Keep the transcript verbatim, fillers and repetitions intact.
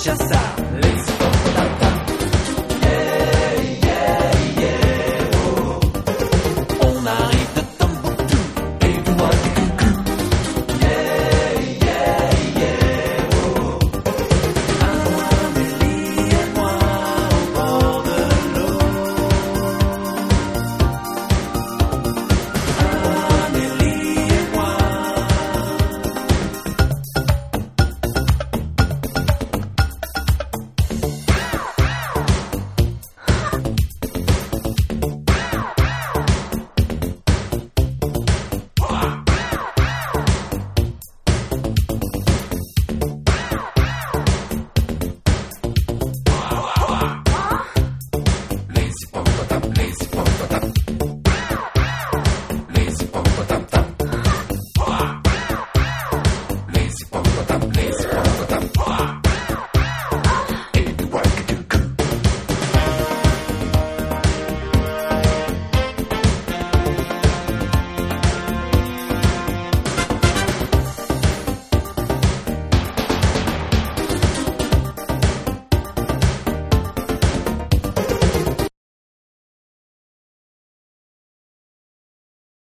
cachaça, lazy pompotata. Yeah, yeah, yeah, oh. On arrive de Tombouctou et vous voit du coucou. Yeah, yeah, yeah, oh. Amélie et moi au bord de l'eau. Amélie et moi. Lazy pom, lazy pom.